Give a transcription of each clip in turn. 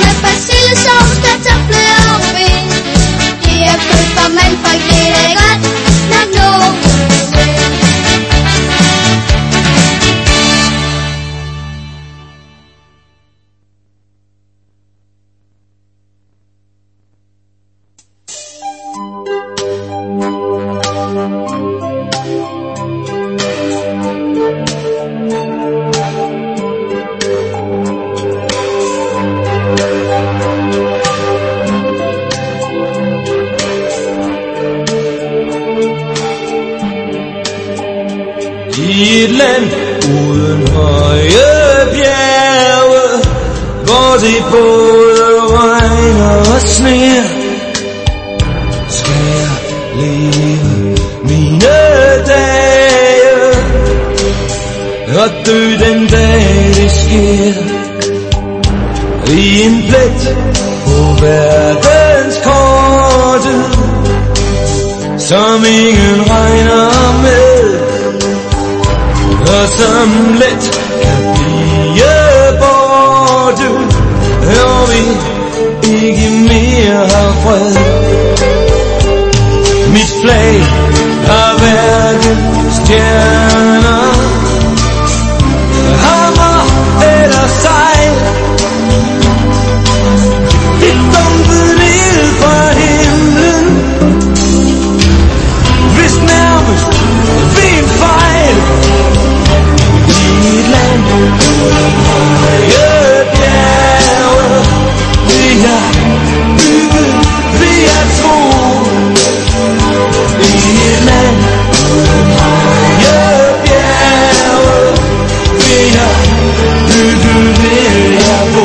med persillesovs, kartofler og fisk. Det er købmand, for det er godt nok noget. I et land uden høje bjerge, hvor det både regner og sner, skal jeg leve mine dage og dø den dag det sker. I en plet på verdenskortet, som ingen regner med, og som let kan blive borte, og vi ikke mere har fred. Mit flag har hverken stjerner, hammer eller sejl. Det dumpede ned fra himlen, hvis nærmest ved en fejl. I et land uden høje bjerge, vil jeg bygge, vil jeg tro. I et land uden høje bjerge, vil jeg bygge, vil jeg bo.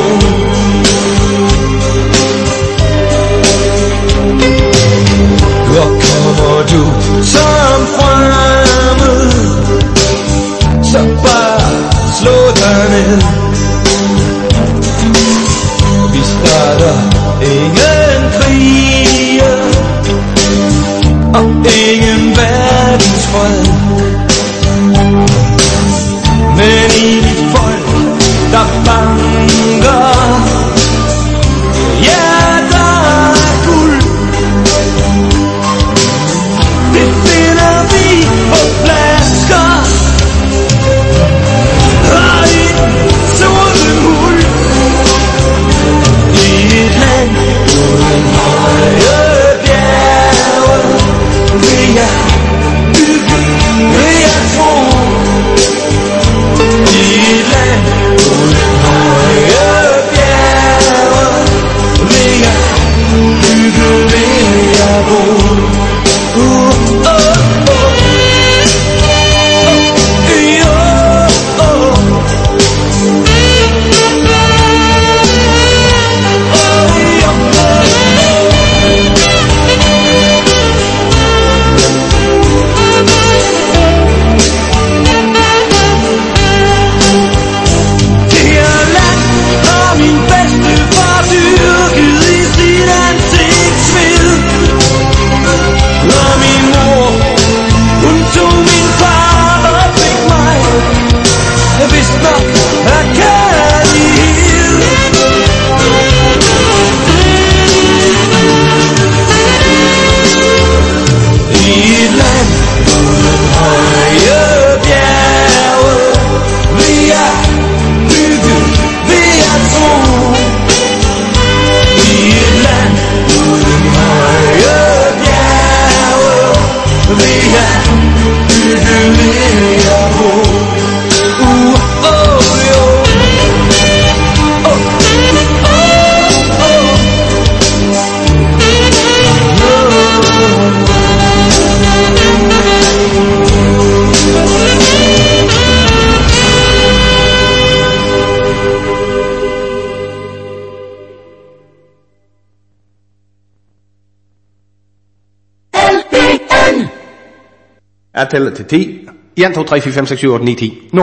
Og kommer du som fremmed, så bare slå dig ned. Vi starter ingen krige og ingen verdensfred, men i de folk, der banker, ja, der er guld. Det finder vi på flasker og i sorte hul. I et land uden høje bjerge, vil jeg bygge, vil jeg tro. I et land uden høje bjerge, vil jeg bygge, vil jeg bo. Jeg tæller til 10. 1, 2, 3, 4, 5, 6, 7, 8, 9, 10. Nu.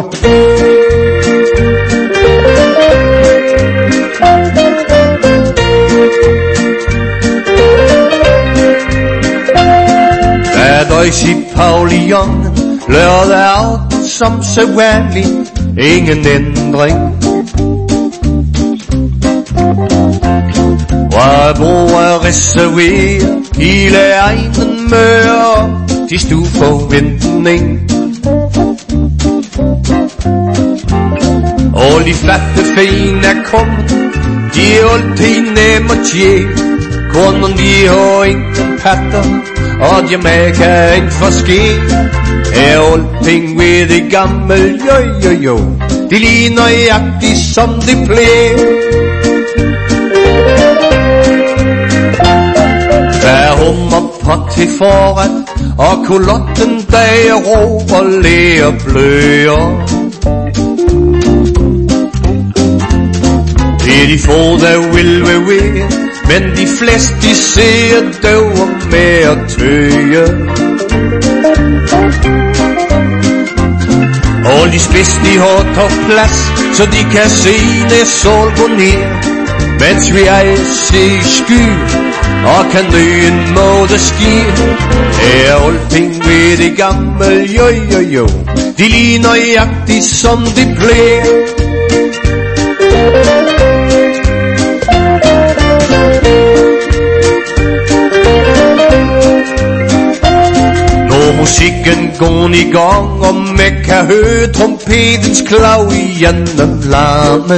Der døjs i pavillonen lørdag aften som sædvanligt. Ingen ændring. Fra bordet reserverer hele egnen mør til stor forventning. Og de fatte fine er kommet, de er altid nem at tjene. Kunden de har ingen patter, og Jamaica ikke forskel. Er alting ved det gamle, jo. De ligner nøjagtigt som de plejer. Der er hummerpot til forret, og kulotten der er ro og læger bløger. Det er de få, der vil være, men de fleste de ser døver med at tøje. Og de spidse de har taget plads, så de kan se det sol gå ned. Mens vi ejser i sky og kan nøje en måde ski. Er alting ved det gamle, jo. De ligner nøjagtigt som de plejer. Musikken går i gang, og man kan høre trompetens klag igennem larmen.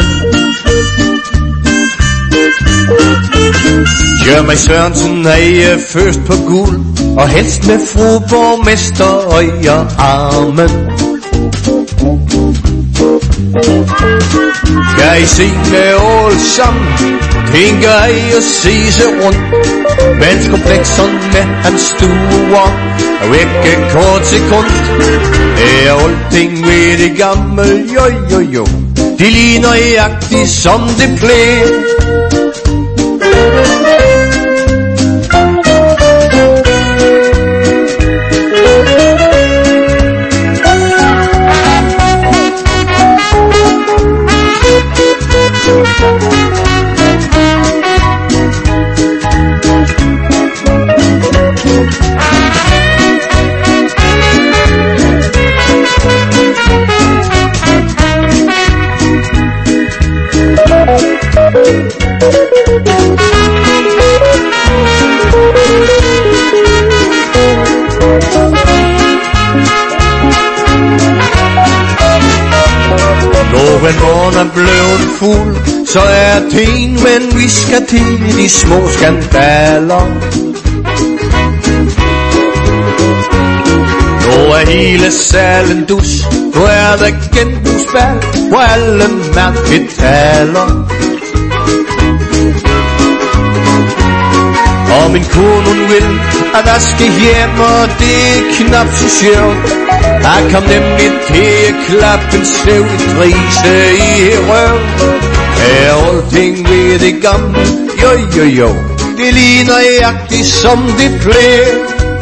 Jørgen Sørensen er først på guld, og helst med fru borgmester i armen. Kan I synge alle sammen, tænker jeg at se sig rundt, mens komplekserne med hans stuer og ikke kort sekund. Er alting ved det gamle, jo. De ligner nøjagtigt som det plejer. Når en morgen er blevet fuld, så er det en, men vi skal til de små skandaler. Nu er hele salen dus, nu er der genbrugsbal, hvor alle mand betaler. Og min kone hun vil, at jeg skal hjem, og det er knap så sjovt. Jeg kom nemlig til at klappe en sløvt grise i røv. Er alting ved det gamle, jo. Det ligner nøjagtigt som det plejer.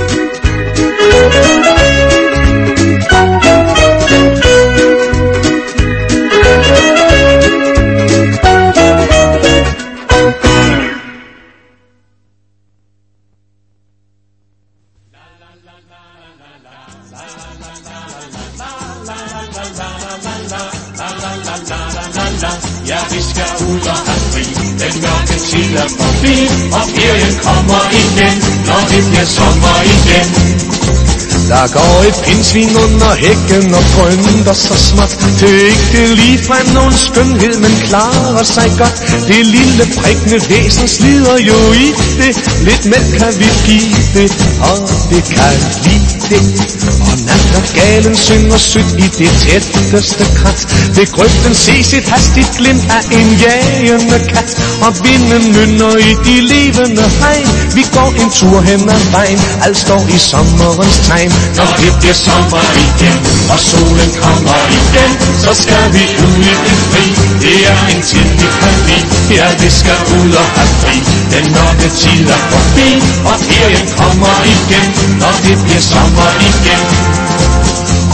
Ja, vi skal ud og have fri. Den mørke tid er forbi, og ferien kommer igen, når det bliver sommer igen. Der går et pindsvin under hækken og grønter så småt. Det er ikke ligefrem nogen skønhed, men klarer sig godt. Det lille prikkende væsen slider jo i det. Lidt mælk kan vi give det, og det kan lide det. Og nattergalen synger sødt i det tætteste krat. Ved grøften ses et hastigt glimt af en jagende kat. Og vinden nynner i de levende hegn. Vi går en tur hen ad vejen, alt står i sommerens tegn. Når det bliver sommer igen, og solen kommer igen, så skal vi ud i det fri. Det er en tid vi kan lide. Ja, vi skal ud og have fri. Den mørke tid er forbi, og ferien kommer igen, når det bliver sommer igen.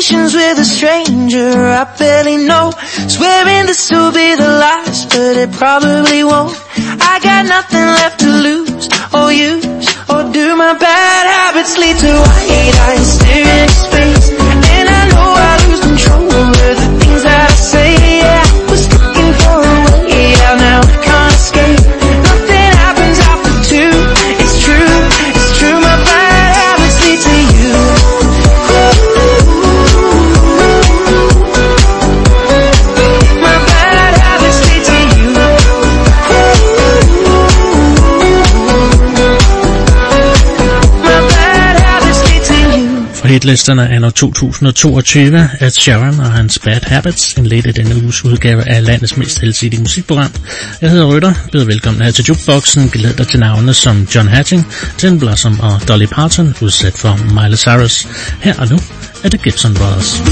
conversations with a stranger I barely know, swearing this will be the last, but it probably won't. I got nothing left to lose or use or do. My bad habits lead to white eyes staring at space, and I know I lose control over the things that I say. Yeah, I was looking for a way out, now I can't escape. Nothing happens after two. It's true, it's true. My bad habits lead to you. My bad habits lead to you. My bad habits lead to you. Fra hitlisterne anno 2022 Ed Sheeran og hans Bad Habits, indledt i denne uges udgave af landets mest helsidige musikprogram. Jeg hedder Rytter, byder velkommen her til Jukeboxen, glæder til navne som John Hatching, Tin Blossom og Dolly Parton, udsat for Miley Cyrus. Her og nu er det Gibson Brothers.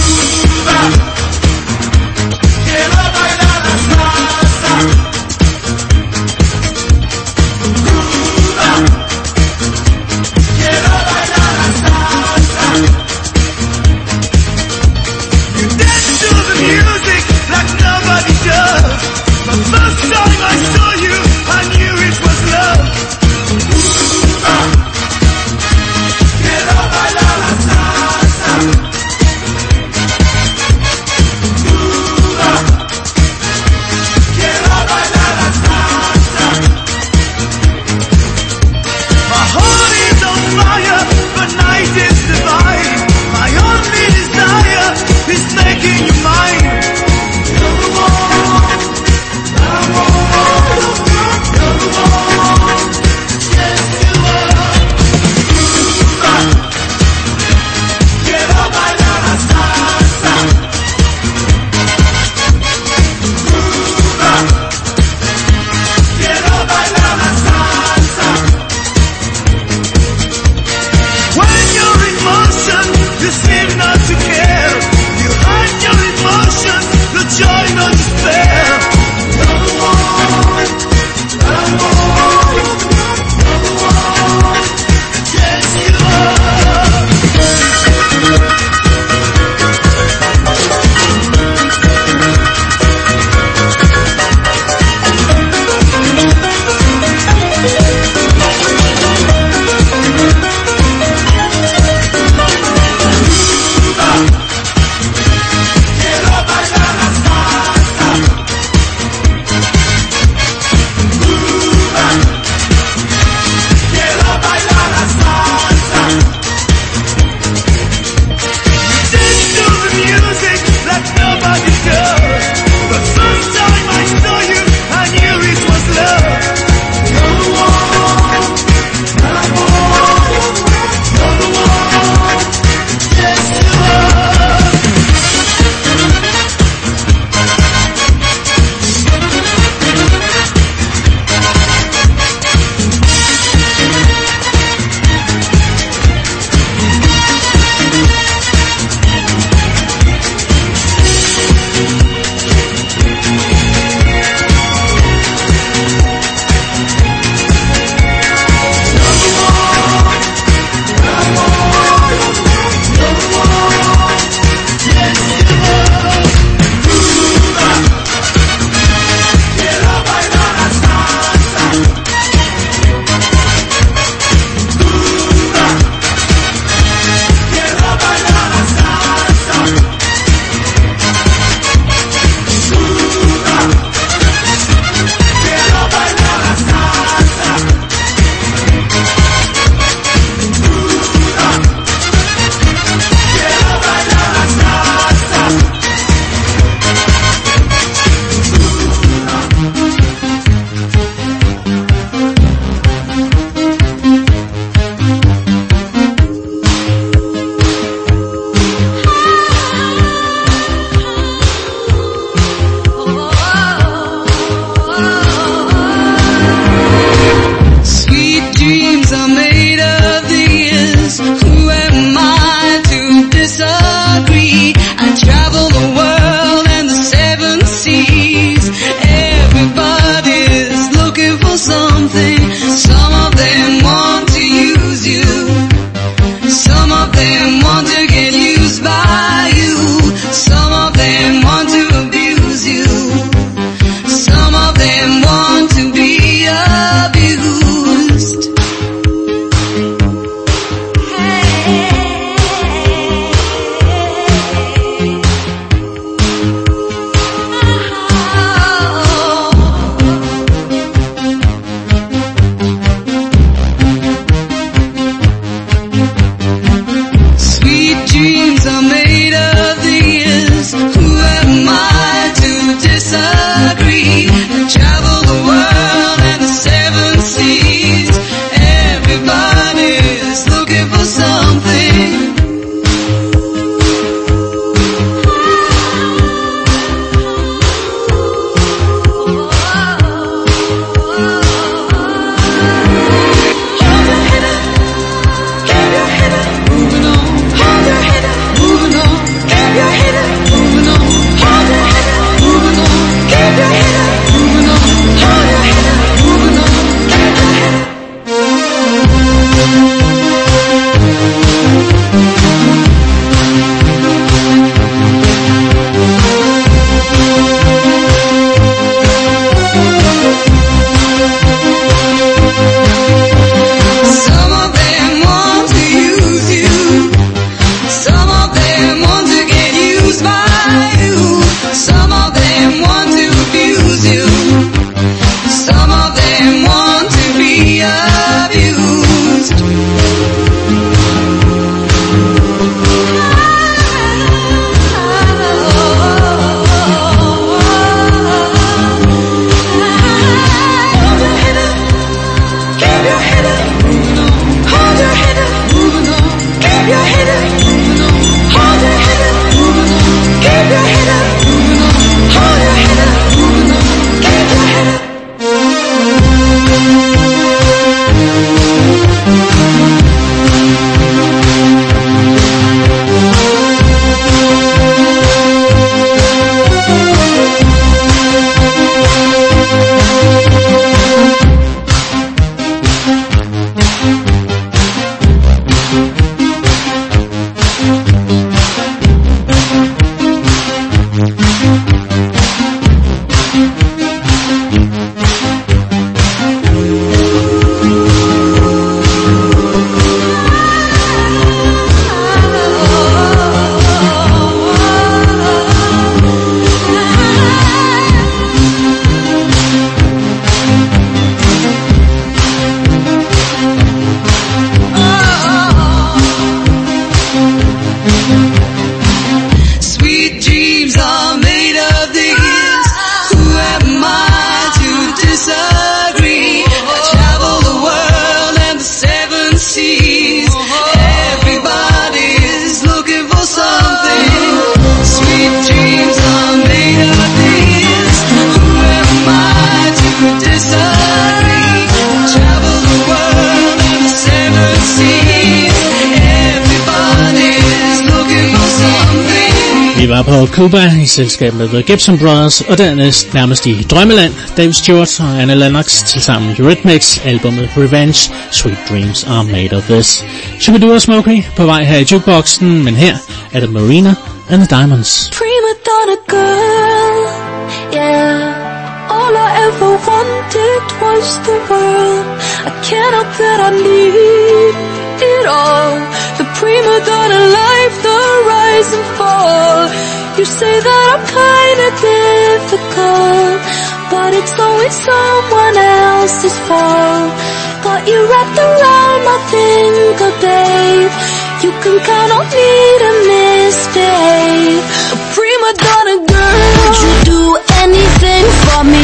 var på Cuba i selskab med The Gibson Brothers, og dernæst nærmest i Drømmeland, Dave Stewart og Annie Lennox tilsammen Eurythmics, albumet Revenge, Sweet Dreams Are Made of This. Shubidoo og Smokey på vej her i jukeboxen, men her er det Marina and the Diamonds. Prima donna girl, yeah. All I ever wanted was the world. I can't help that I need it all. The prima donna life, the rise and fall. You say that I'm kinda difficult, but it's always someone else's fault. Got you wrapped around my finger, babe. You can count on me to misbehave. A prima donna girl, would you do anything for me?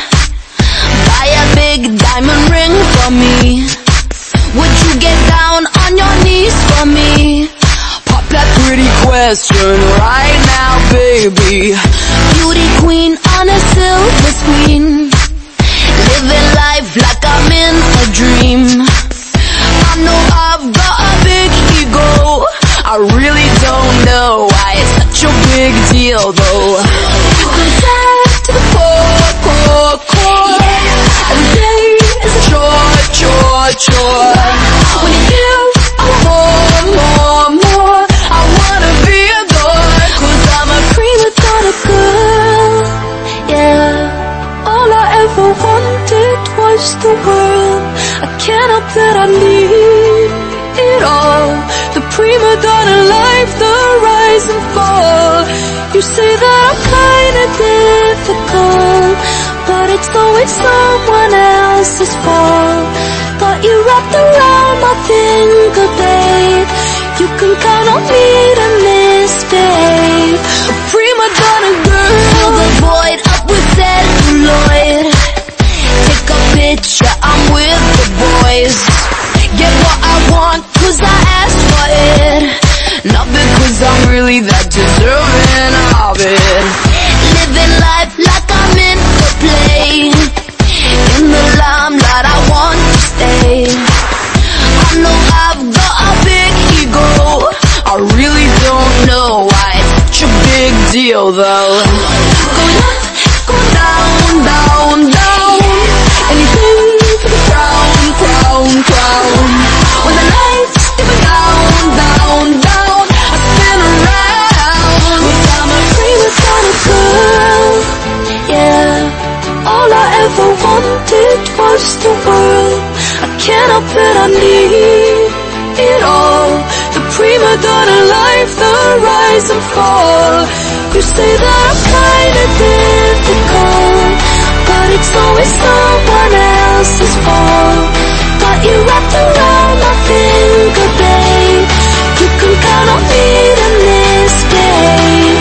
Buy a big diamond ring for me. Would you get down on your knees for me? Pop that pretty question right now, baby. Beauty queen on a silver screen, living life like I'm in a dream. I know I've got a big ego, I really don't know why it's such a big deal though. You can tap to the core, yeah. Every day is a chore. When you give, I want more. I wanna be adored, 'cause I'm a prima donna girl, yeah. All I ever wanted was the world. I can't help that I need it all. The prima donna life, the rise and fall. You say that I'm kinda difficult, but it's always someone else's fault. Got you wrapped around my finger, babe. You can count on me to misbehave. A prima donna girl, fill the void up with celluloid. Take a picture, I'm with the boys. Get what I want, 'cause I asked for it. Not because I'm really that deserving of it. Living life like I'm in the play. In the limelight I want to stay. I know I've got a big ego, I really don't know why it's such a big deal though. Going up, going down, down, down. Anything for the crown, crown, crown. When the lights dipping down, down, down, I spin around. 'Cause I'm a prima donna girl, yeah. All I ever wanted was the world. I can't help it, I need it all. The prima donna life, the rise and fall. You say that I'm kinda difficult, but it's always someone else's fault. Got you wrapped around my finger, babe. You can count on me to misbehave.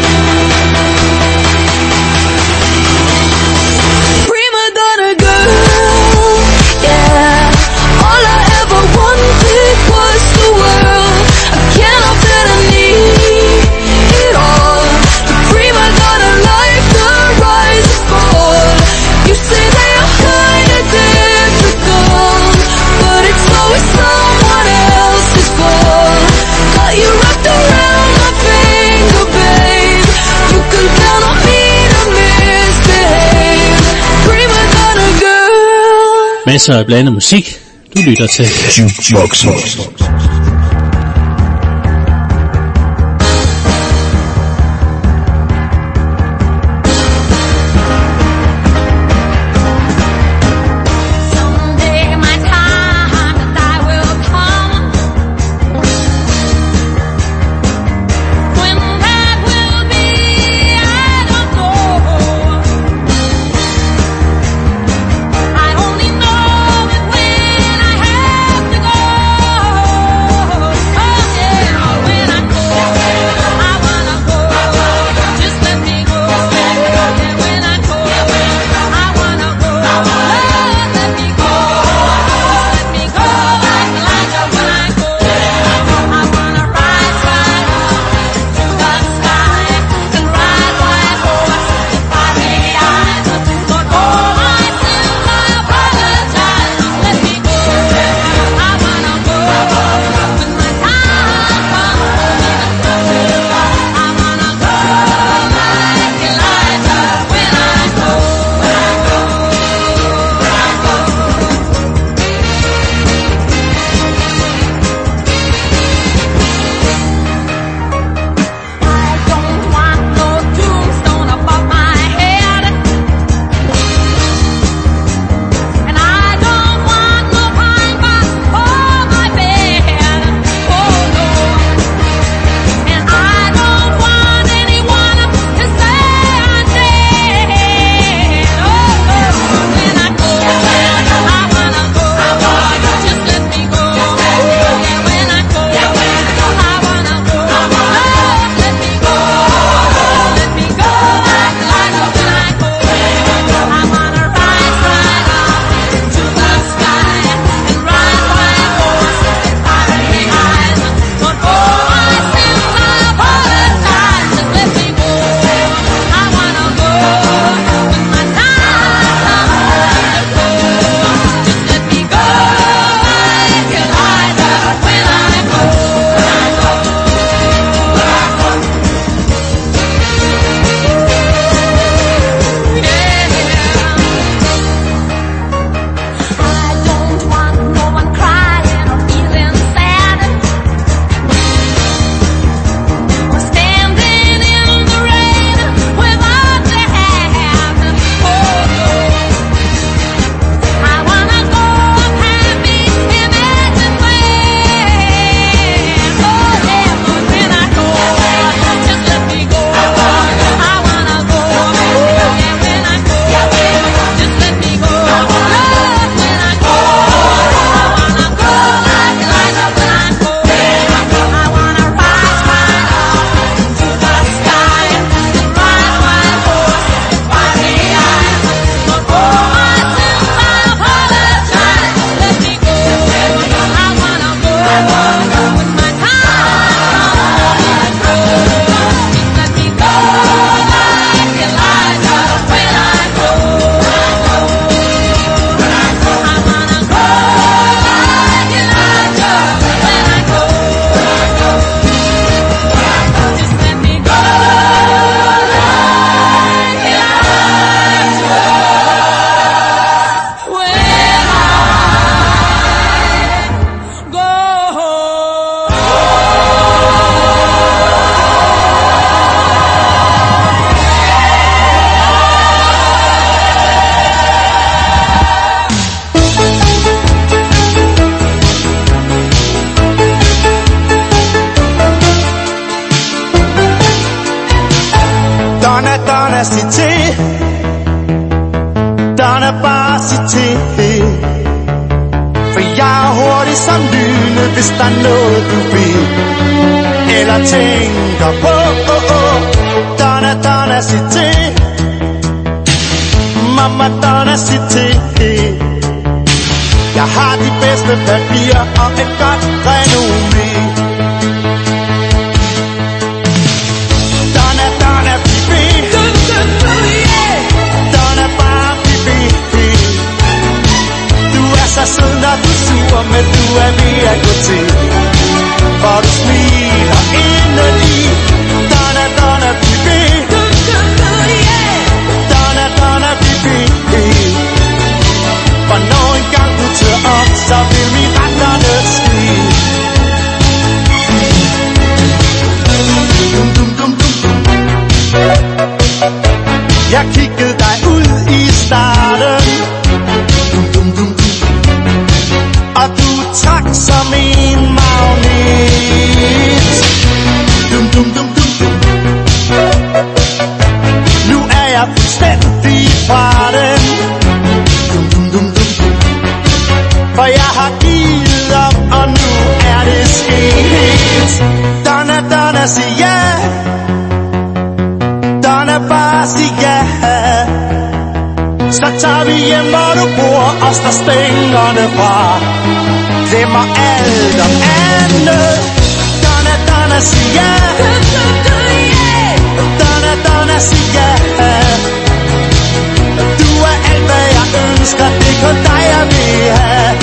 Prima donna girl, yeah. All I ever wanted was the world. I can't help that I need it all. The prima donna life, the rise and fall. You say that I'm kinda difficult, but it's always someone else's fault. Got you wrapped around my finger, babe. You can count on me to misbehave. Prima donna girl. Masser af blandet musik. Du lytter til Jukeboxen. Someday my time to die will come, when that will be, I don't know. I only know that when I have to go, Donna, sig til. Donna, bare sig til. For jeg er hurtig som lynet, hvis der er noget du vil eller tænker på. Donna, Donna, sig til. Mamma, Donna, sig til. Jeg har de bedste papirer og et godt renommé. Donna, Donna, bliv ved. Donna, bare bliv ved. Du er så sød, når du suger, men du er ved at gå til. For du smiler indeni. Donna, Donna, bliv ved. Donna, Donna, bliv ved. For når en gang du tør op, så vil miranglerne ske. Jeg kiggede dig ud i starten, og du trak som en magnet. Nu er jeg fuldstændig fra den, for jeg har givet op, og nu er det sket. Donna, Donna, sig ja. Donna, bare sig ja. Så tager vi hjem, hvor du bor, og slår stængerne fra. Glemmer alt om andet. Donna, Donna, sig ja. Donna, Donna, sig ja. Du er alt, hvad jeg ønsker, det er kun dig, jeg vil have.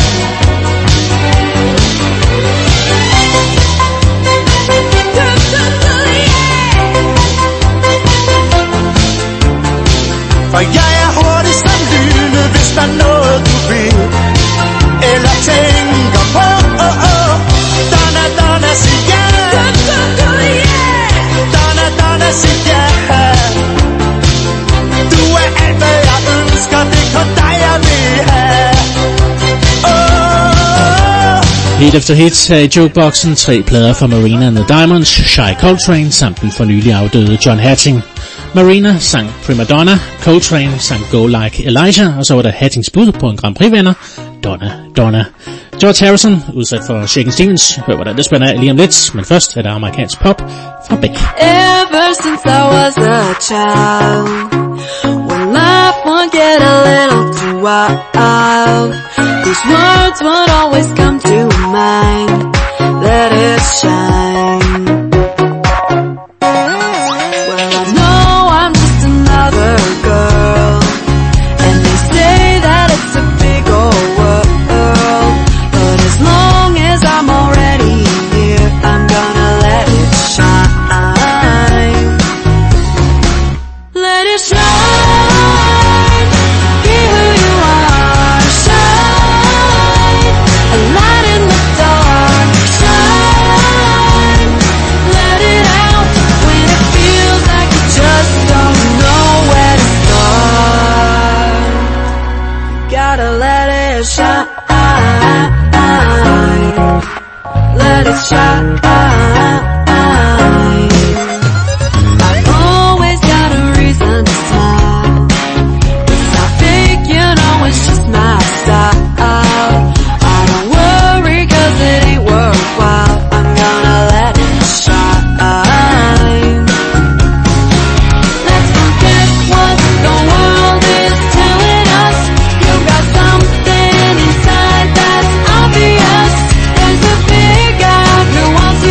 For jeg er hurtig som lynet, hvis der er noget du vil eller tænker på. Donna, Donna, sig ja. Donna, Donna, sig ja. Du er alt, hvad jeg ønsker, det er kun dig, jeg vil have. Hit efter hit her i Jukeboxen, 3 plader fra Marina and the Diamonds, Shai Coltrane samt den for nylig afdøde John Hatting. Marina sang Prima Donna, Coltrane sang Go Like Elijah, og så var der Hattings bud på en Grand Prix-vinder, Donna, Donna. George Harrison, udsat for Shakin' Stevens, hør hvordan det spænder af lige om lidt, men først er der amerikansk pop fra Beck. Ever since I was a child, when life would get a little too wild, these words would always come to mind, let it shine. Well, I know I'm just another girl, and they say that it's a big old world, but as long as I'm already here, I'm gonna let it shine. Let it shine, be who you are, shine, a light in the dark, shine, let it out when it feels like you just don't know where to start. Gotta let it shine, let it shine. I've always got a reason to smile. It's not fake, you know, it's just my style. I don't worry 'cause it ain't worthwhile. I'm gonna let it shine. Let's forget what the world is telling us. You got something inside that's obvious. There's a big guy who wants to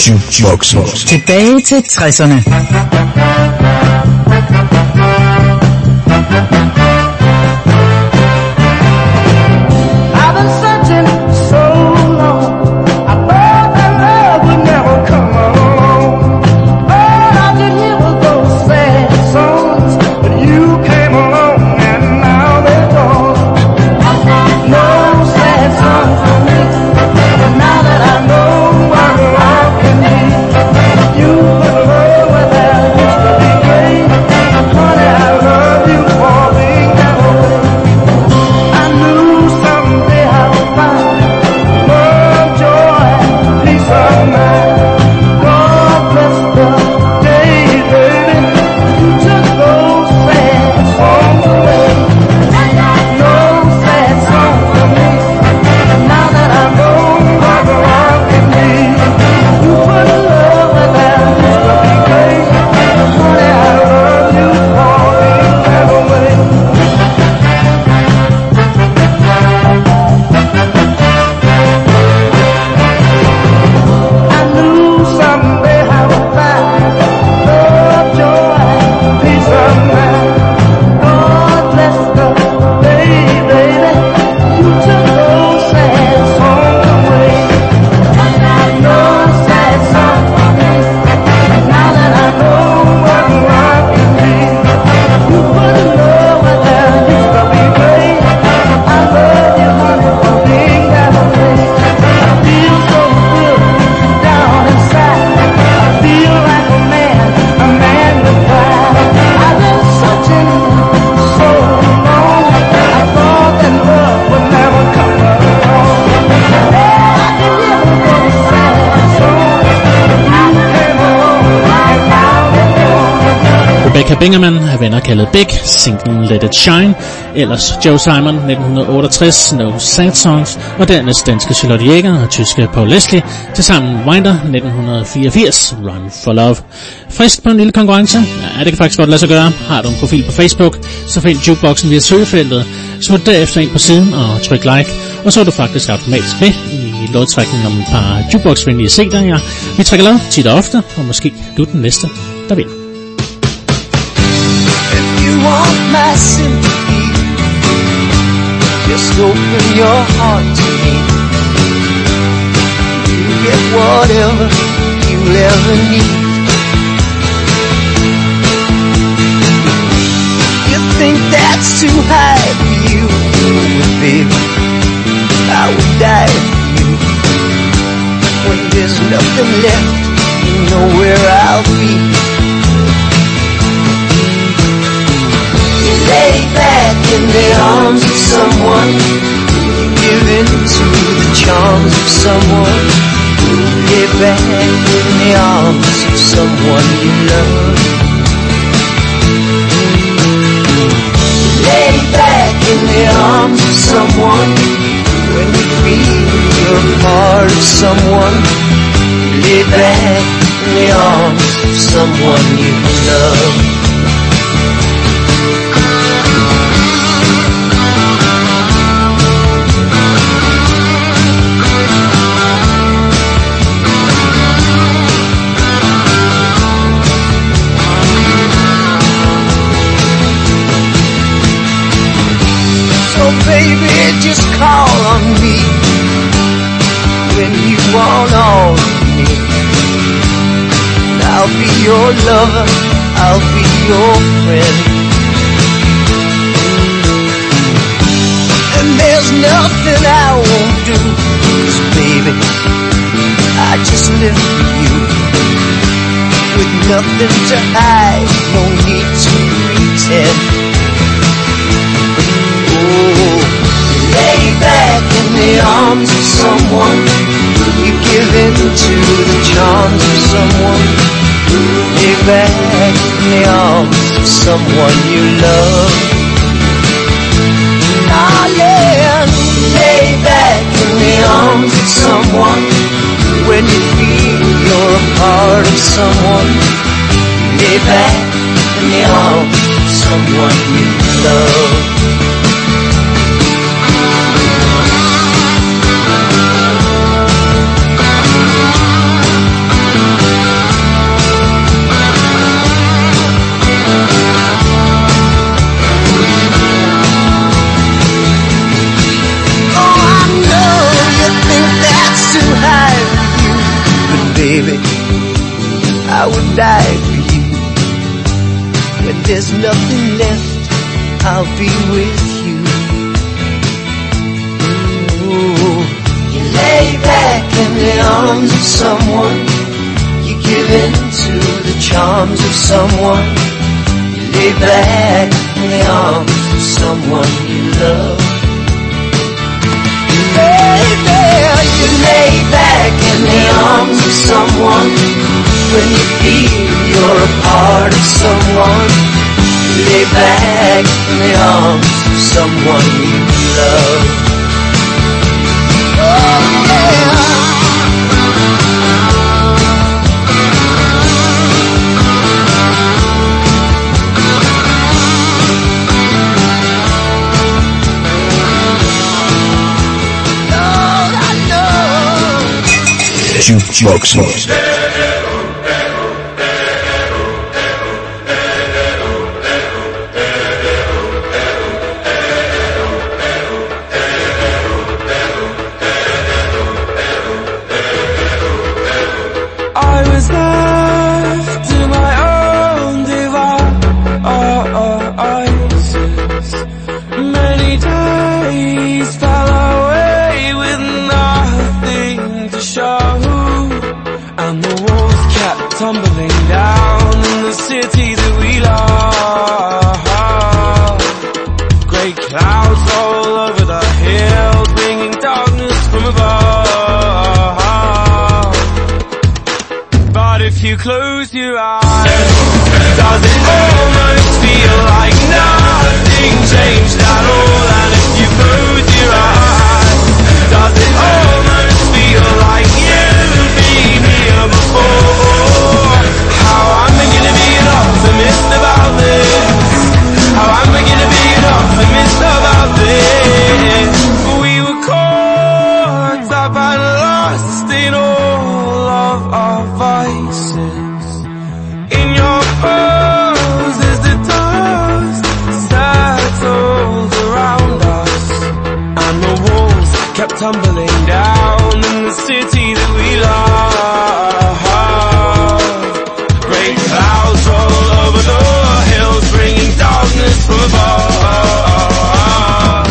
Jukeboxen. Tilbage til 60'erne. Rebecca Bingerman er venner kaldet Big, singlen Let It Shine, ellers Joe Simon 1968, No Sad Songs, og dernæst danske Charlotte Jäger og tyske Paul Leslie, tilsammen Winder 1984, Run for Love. Frisk på en lille konkurrence? Ja, det kan faktisk godt lade sig gøre. Har du en profil på Facebook, så find Jukeboxen via søgefeltet, smut derefter ind på siden og tryk like, og så er du faktisk automatisk med i lodtrækningen om et par Jukebox-venlige CD'er. Vi trækker lod tit og ofte, og måske du den næste, der vinder. You want my sympathy, just open your heart to me. You get whatever you'll ever need. You think that's too high for you, baby, I would die for you. When there's nothing left, you know where I'll be. Lay back in the arms of someone, give in to the charms of someone. Lay back in the arms of someone you love. Lay back in the arms of someone, when you feel you're a part of someone. Lay back in the arms of someone you love. Baby, just call on me when you want all of me. I'll be your lover, I'll be your friend. And there's nothing I won't do, 'cause baby, I just live for you. With nothing to hide, no need to pretend. Lay back in the arms of someone, you give in to the charms of someone. Lay back in the arms of someone you love. Darling, lay back in the arms of someone, when you feel you're a part of someone. Lay back in the arms of someone you love. when there's nothing left, I'll be with you. Ooh. You lay back in the arms of someone, you give in to the charms of someone. You lay back in the arms of someone you love. Baby, you lay back in the arms of someone when you feel you're a part of someone. You lay back in the arms of someone you love. Oh yeah. Jukebox. Tumbling down in the city that we love. Great clouds all over the hills, bringing darkness from above. But if you close your eyes, does it almost feel like nothing changed at all? And if you close your eyes, does it almost feel like you've been here before? How am I gonna be an optimist about this? How am I gonna be an optimist about this? We were caught up and lost in all of our vices. In your pose as the dust settled around us, and the walls kept tumbling down in the city that we love. Great clouds roll over the hills, bringing darkness from above.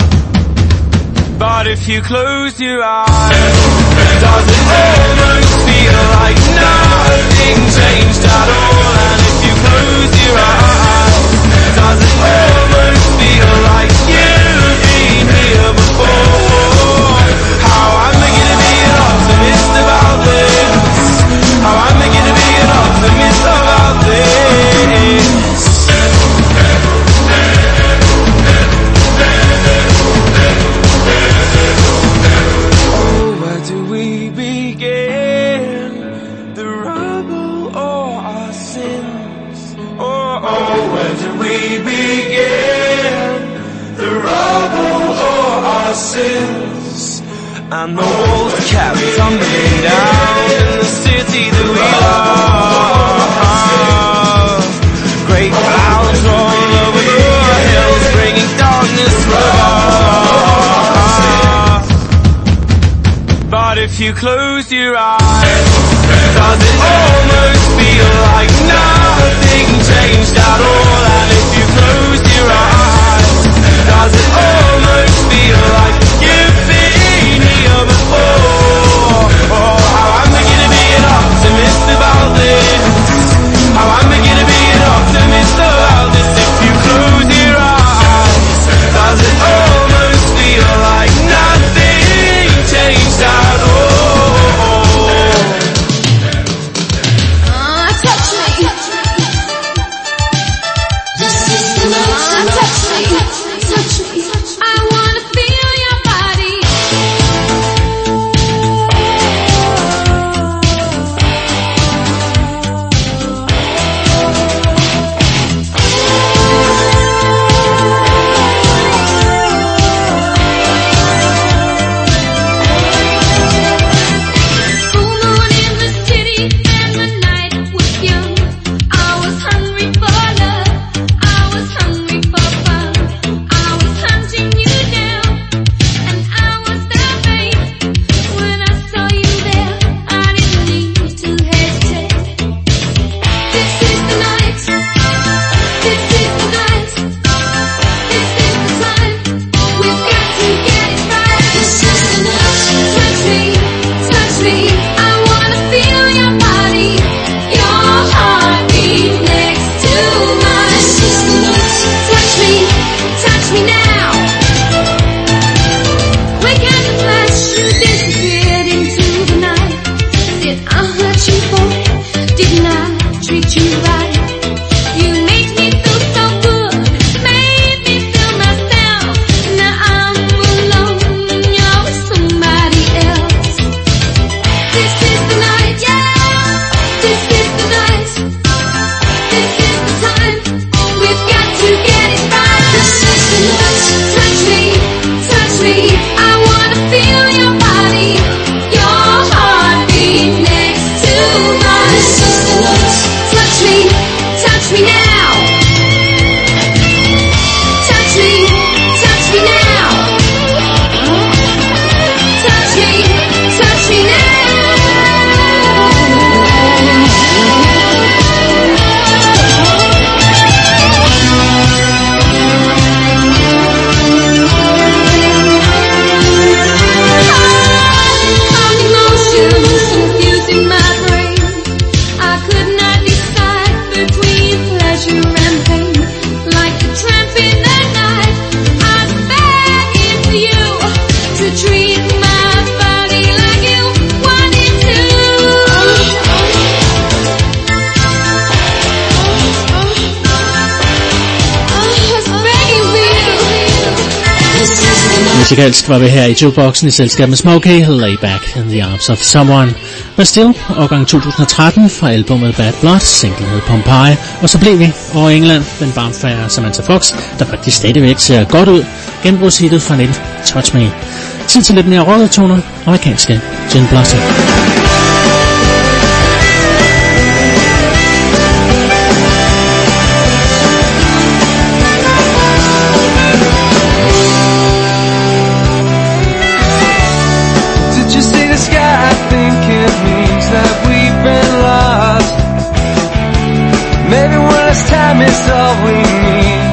But if you close your eyes, does it almost feel like nothing changed at all? And if you close your eyes, does it almost feel like you've been here before? How am I gonna be an optimist about this? How am I gonna be an optimist about this? Oh, where do we begin? The rubble or our sins? Oh, where do we begin? The rubble or our sins? And the walls kept tumbling down in the city that we love. Great clouds roll over the hills, bringing darkness from above. But if you close your eyes, does it almost feel like nothing changed at all? And if you close your eyes, does it almost feel like you've been here before? Oh, how am I gonna be an optimist about this? How am I gonna be an optimist about this? If you close your eyes, does it almost feel like nothing changed at all? Touch me. Touch me. Touch me. I wanna feel your body. Full moon in the city and the night was young. I was hungry for love. I was hungry for fun. I was Musikalsk var vi her i jukeboxen i selskab med Smokey, Lay Back in the Arms of Someone. Bastille, årgang 2013 fra albumet Bad Blood, singlen hed Pompeii, og så blev vi over England, den barmfærdige Samantha Fox, der faktisk stadigvæk ser godt ud, genbrugshittet fra 19 Touch Me. Tid til lidt mere røde toner, amerikanske Gin Blossom. Time is all we need.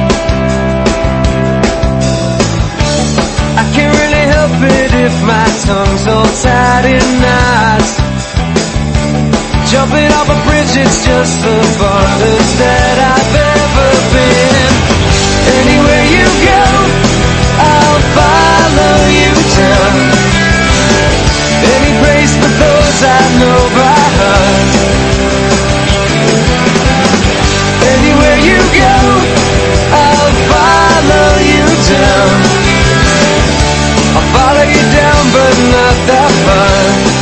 I can't really help it if my tongue's all tied in knots. Jumping off a bridge, it's just the farthest that I've ever been. Anywhere you go, I'll follow you down. Any place for those I know by heart. Anywhere you go, I'll follow you down. I'll follow you down, but not that far.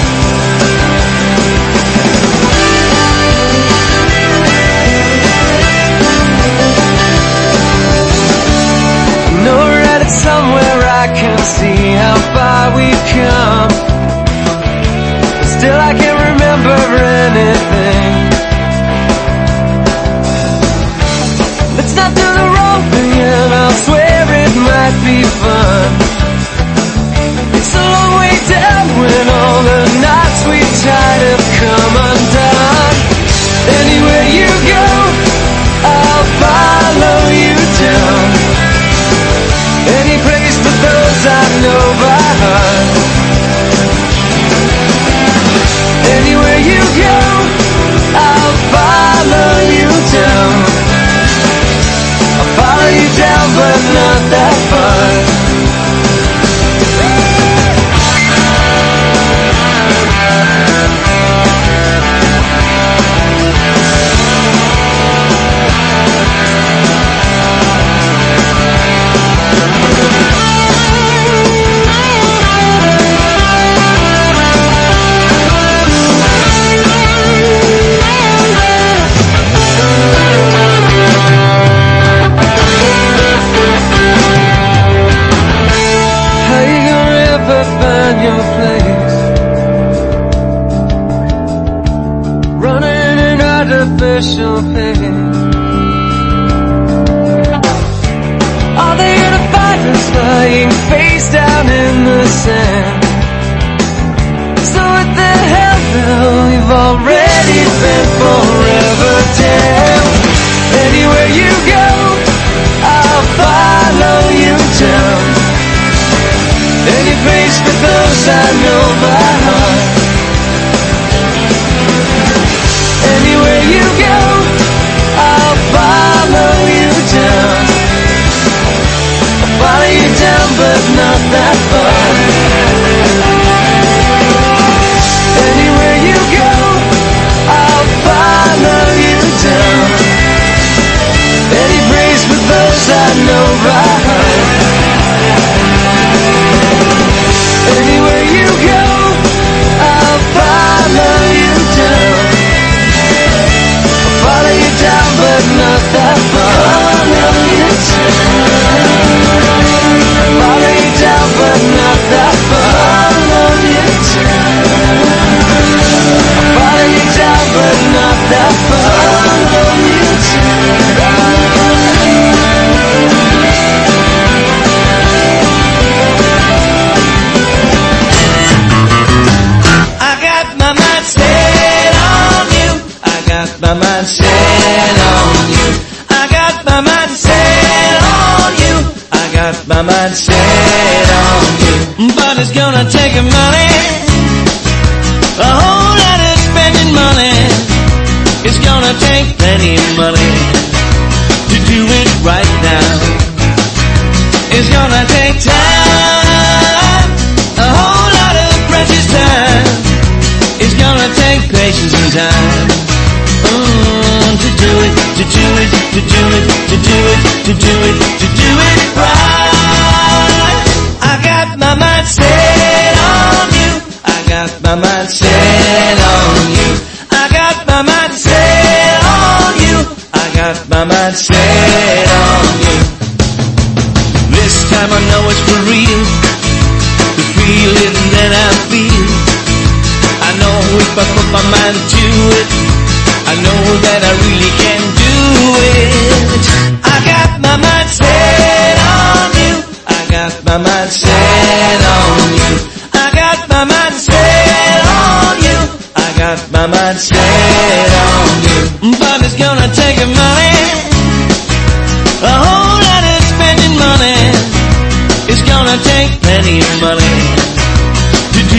I know we're headed somewhere I can see how far we've come, but still I can't remember anything. Let's not do the wrong thing and I'll swear it might be fun. It's a long way down when all the knots we tied have come undone. Anywhere you go, I'll follow you down. Any place but those I know by heart. Anywhere you go, I'll follow you down. I'll follow you down, but not that far. Your place, running an artificial pace. Are they gonna find us lying face down in the sand? So what the hell now, we've already been forever damn. Anywhere you go, I'll follow you down. Any place for those I know by heart. Anywhere you go, I'll follow you down. I'll follow you down, but not that far. Anywhere you go, I'll follow you down. Any place for those I know by heart. Anywhere you go, I'll follow you down. I'll follow you down, but not that far. Follow you down. Follow you down, but not that far. Follow you down. Follow you down, but not that far. Follow you down. My mind set on you. I got my mind set on you. I got my mind set on you. But it's gonna take money, a whole lot of spending money. It's gonna take plenty of money to do it right now. It's gonna take time, a whole lot of precious time. It's gonna take patience and time. To do it, to do it, to do it, to do it, to do it, to do it right. I got my mind set on you. I got my mind set on you. I got my mind set on you. This time I know it's for real, the feeling that I feel. I know if I put my mind to it, I know that I really can do it. I got my mind set on you. I got my mind set on you. I got my mind set on you. I got my mind set on you. But it's gonna take money, a whole lot of spending money. It's gonna take plenty of money.